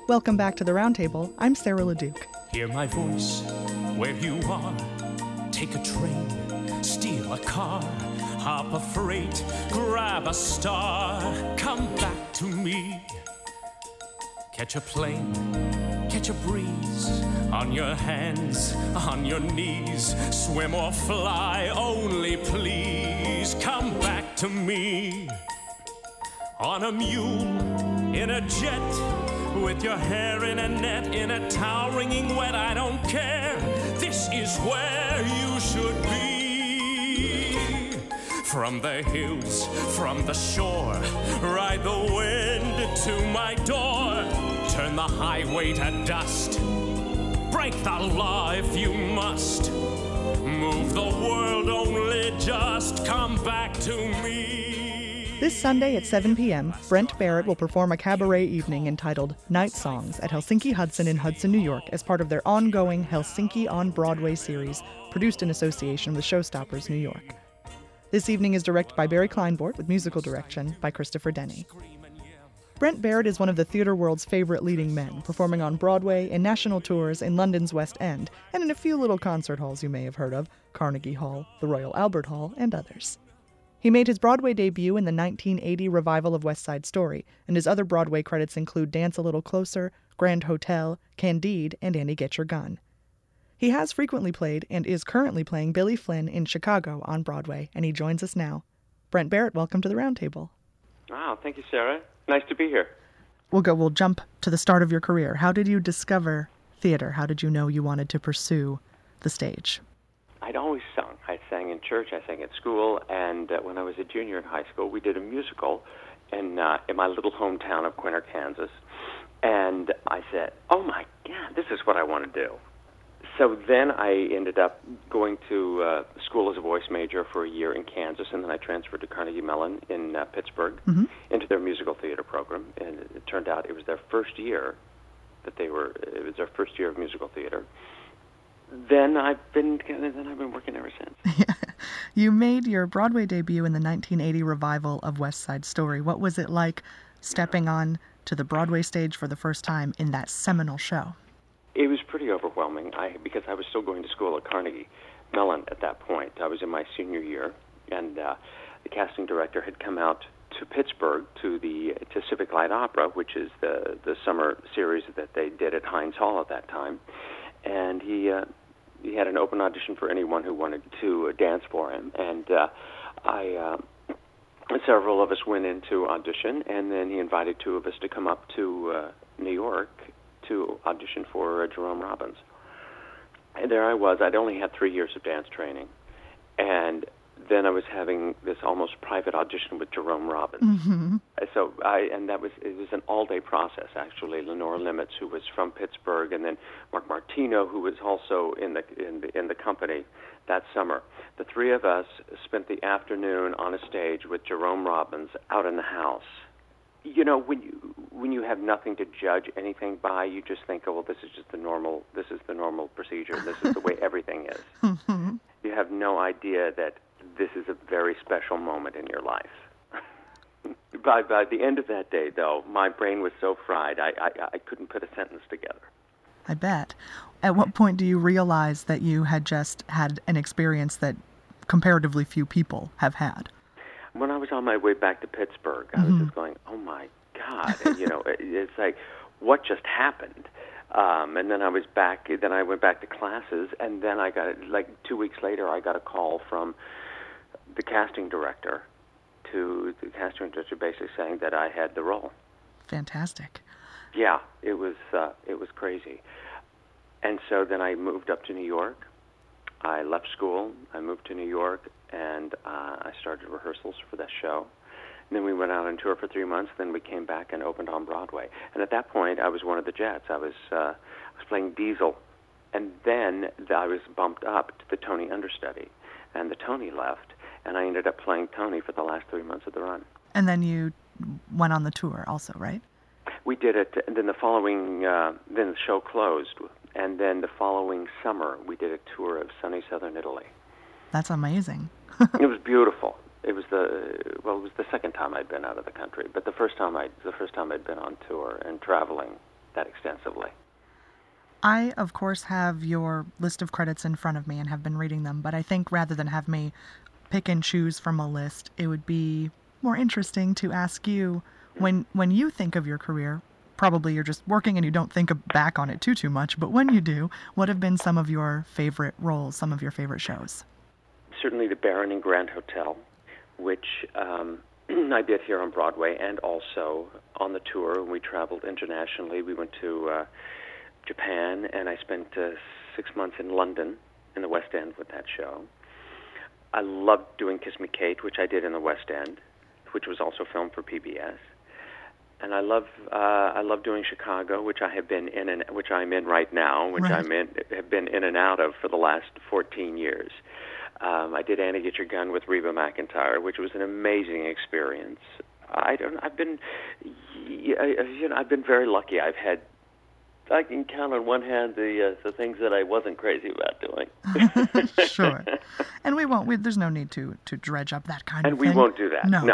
Welcome back to the Roundtable. I'm Sarah LeDuc. Hear my voice where you are. Take a train, steal a car, hop a freight, grab a star. Come back to me. Catch a plane, catch a breeze. On your hands, on your knees. Swim or fly, only please. Come back to me. On a mule, in a jet, with your hair in a net, in a towel wringing wet, I don't care. This is where you should be. From the hills, from the shore, ride the wind to my door. Turn the highway to dust. Break the law if you must. Move the world, only just come back to me. This Sunday at 7 p.m., Brent Barrett will perform a cabaret evening entitled Night Songs at Helsinki Hudson in Hudson, New York, as part of their ongoing Helsinki on Broadway series, produced in association with Showstoppers New York. This evening is directed by Barry Kleinbort, with musical direction by Christopher Denny. Brent Barrett is one of the theater world's favorite leading men, performing on Broadway and national tours in London's West End, and in a few little concert halls you may have heard of, Carnegie Hall, the Royal Albert Hall, and others. He made his Broadway debut in the 1980 revival of West Side Story, and his other Broadway credits include Dance a Little Closer, Grand Hotel, Candide, and Annie Get Your Gun. He has frequently played and is currently playing Billy Flynn in Chicago on Broadway, and he joins us now. Brent Barrett, welcome to the Roundtable. Wow, thank you, Sarah. Nice to be here. We'll jump to the start of your career. How did you discover theater? How did you know you wanted to pursue the stage? I'd always sung. I sang in church, I sang at school, and when I was a junior in high school, we did a musical in my little hometown of Quinter, Kansas. And I said, oh my God, this is what I want to do. So then I ended up going to school as a voice major for a year in Kansas, and then I transferred to Carnegie Mellon in Pittsburgh into their musical theater program. And it turned out it was their first year it was their first year of musical theater. Then I've been working ever since. You made your Broadway debut in the 1980 revival of West Side Story. What was it like stepping on to the Broadway stage for the first time in that seminal show? It was pretty overwhelming because I was still going to school at Carnegie Mellon at that point. I was in my senior year, and the casting director had come out to Pittsburgh to Civic Light Opera, which is the summer series that they did at Heinz Hall at that time. And he had an open audition for anyone who wanted to dance for him. And several of us went into audition, and then he invited two of us to come up to New York to audition for Jerome Robbins. And there I was. I'd only had 3 years of dance training. And then I was having this almost private audition with Jerome Robbins. Mm-hmm. It was an all-day process, actually. Lenore Limitz, who was from Pittsburgh, and then Mark Martino, who was also in the company that summer. The three of us spent the afternoon on a stage with Jerome Robbins out in the house. You know, when you have nothing to judge anything by, you just think, oh, well, this is the normal procedure. This is the way everything is. Mm-hmm. You have no idea that this is a very special moment in your life. By the end of that day, though, my brain was so fried, I couldn't put a sentence together. I bet. At what point do you realize that you had just had an experience that comparatively few people have had? When I was on my way back to Pittsburgh, I was just going, oh, my God. And, it's like, what just happened? And then I was back. Then I went back to classes, and then I got, 2 weeks later, I got a call from the casting director basically saying that I had the role. Fantastic. Yeah, it was crazy. And so then I moved up to New York. I left school. I moved to New York, and I started rehearsals for that show. And then we went out on tour for 3 months. Then we came back and opened on Broadway. And at that point, I was one of the Jets. I was playing Diesel. And then I was bumped up to the Tony understudy. And the Tony left, and I ended up playing Tony for the last 3 months of the run. And then you went on the tour also, right? We did it, and then the following, then the show closed. And then the following summer, we did a tour of sunny southern Italy. That's amazing. It was beautiful. It was the second time I'd been out of the country, but the first time I'd been on tour and traveling that extensively. I, of course, have your list of credits in front of me and have been reading them, but I think rather than have me pick and choose from a list, it would be more interesting to ask you, when you think of your career, probably you're just working and you don't think back on it too much, but when you do, what have been some of your favorite roles, some of your favorite shows? Certainly the Baron and Grand Hotel, which I did here on Broadway and also on the tour. We traveled internationally. We went to Japan, and I spent 6 months in London in the West End with that show. I loved doing Kiss Me Kate, which I did in the West End, which was also filmed for PBS. And I love doing Chicago, which I have been in and which I'm in right now, which Right. have been in and out of for the last 14 years. I did Annie Get Your Gun with Reba McEntire, which was an amazing experience. I've been very lucky. I can count on one hand the things that I wasn't crazy about doing. Sure. And there's no need to dredge up that kind of And thing. we won't do that. No.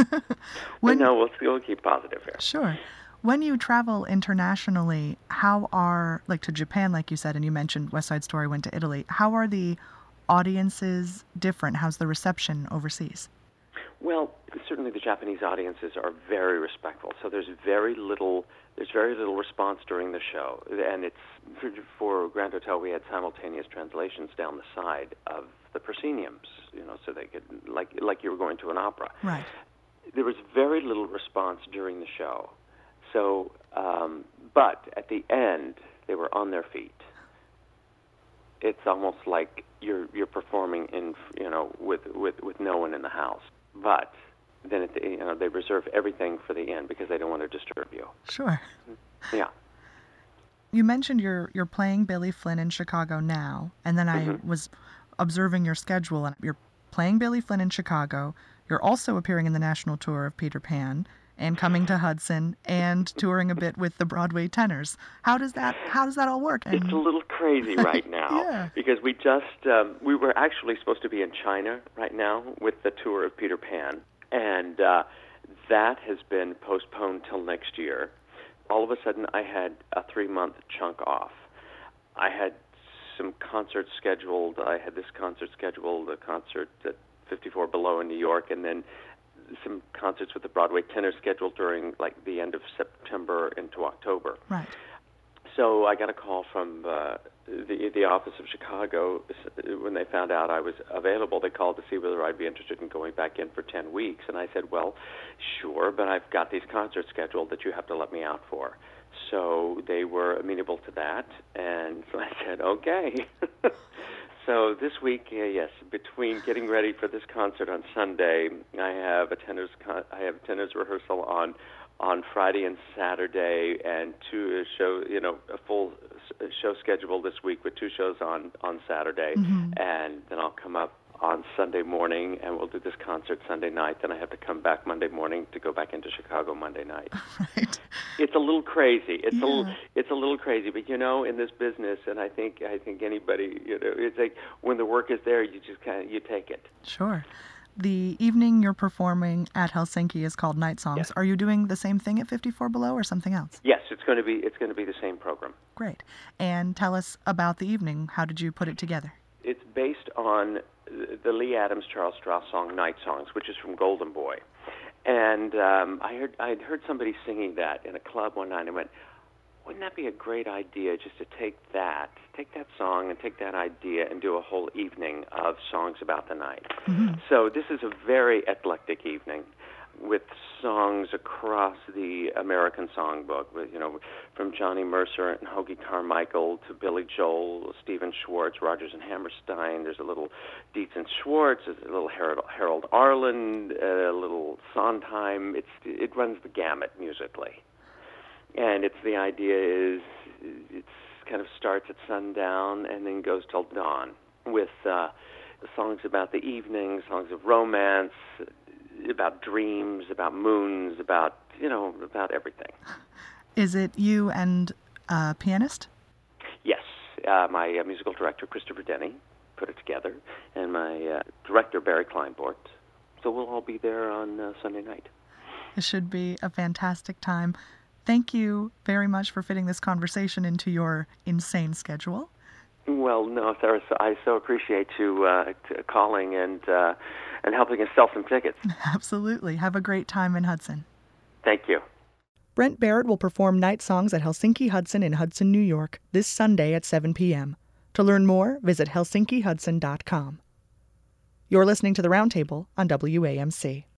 We'll keep positive here. Sure. When you travel internationally, to Japan, like you said, and you mentioned West Side Story went to Italy, how are the audiences different? How's the reception overseas? Well, certainly the Japanese audiences are very respectful. So there's very little response during the show, and it's for Grand Hotel we had simultaneous translations down the side of the prosceniums, so they could like you were going to an opera. Right. There was very little response during the show. So, but at the end they were on their feet. It's almost like you're performing with no one in the house. But then they reserve everything for the end because they don't want to disturb you. Sure. Yeah. You mentioned you're playing Billy Flynn in Chicago now, and then I was observing your schedule, and you're playing Billy Flynn in Chicago. You're also appearing in the national tour of Peter Pan and coming to Hudson and touring a bit with the Broadway tenors. How does that all work? It's a little crazy right now. Yeah. Because we we were actually supposed to be in China right now with the tour of Peter Pan, and that has been postponed till next year. All of a sudden, I had a 3-month chunk off. I had some concerts scheduled. I had this concert scheduled, a concert at 54 Below in New York, and then some concerts with the Broadway tenors scheduled during the end of September into October. Right. So I got a call from the office of Chicago when they found out I was available. They called to see whether I'd be interested in going back in for 10 weeks. And I said, well, sure, but I've got these concerts scheduled that you have to let me out for. So they were amenable to that, and so I said, okay. So this week, yes, between getting ready for this concert on Sunday, I have a tenors rehearsal on Friday and Saturday, and a full show schedule this week with 2 shows on Saturday, and then I'll come up on Sunday morning, and we'll do this concert Sunday night. Then I have to come back Monday morning to go back into Chicago Monday night. Right. It's a little crazy. It's a little crazy, but in this business, and I think anybody, it's like when the work is there, you just you take it. Sure. The evening you're performing at Helsinki is called Night Songs. Yes. Are you doing the same thing at 54 Below or something else? Yes, it's going to be the same program. Great. And tell us about the evening. How did you put it together? It's based on the Lee Adams Charles Strauss song Night Songs, which is from Golden Boy. And I had heard somebody singing that in a club one night, and I went, wouldn't that be a great idea just to take that song and take that idea and do a whole evening of songs about the night? Mm-hmm. So this is a very eclectic evening with songs across the American songbook, from Johnny Mercer and Hoagie Carmichael to Billy Joel, Stephen Schwartz, Rodgers and Hammerstein. There's a little Dietz and Schwartz, there's a little Harold Arlen, a little Sondheim. It runs the gamut musically. And the idea is it kind of starts at sundown and then goes till dawn with songs about the evening, songs of romance, about dreams, about moons, about everything. Is it you and a pianist? Yes. My musical director, Christopher Denny, put it together, and my director, Barry Kleinbort. So we'll all be there on Sunday night. It should be a fantastic time. Thank you very much for fitting this conversation into your insane schedule. Well, no, Sarah, I so appreciate you calling and helping us sell some tickets. Absolutely. Have a great time in Hudson. Thank you. Brent Barrett will perform Night Songs at Helsinki Hudson in Hudson, New York, this Sunday at 7 p.m. To learn more, visit helsinkihudson.com. You're listening to The Roundtable on WAMC.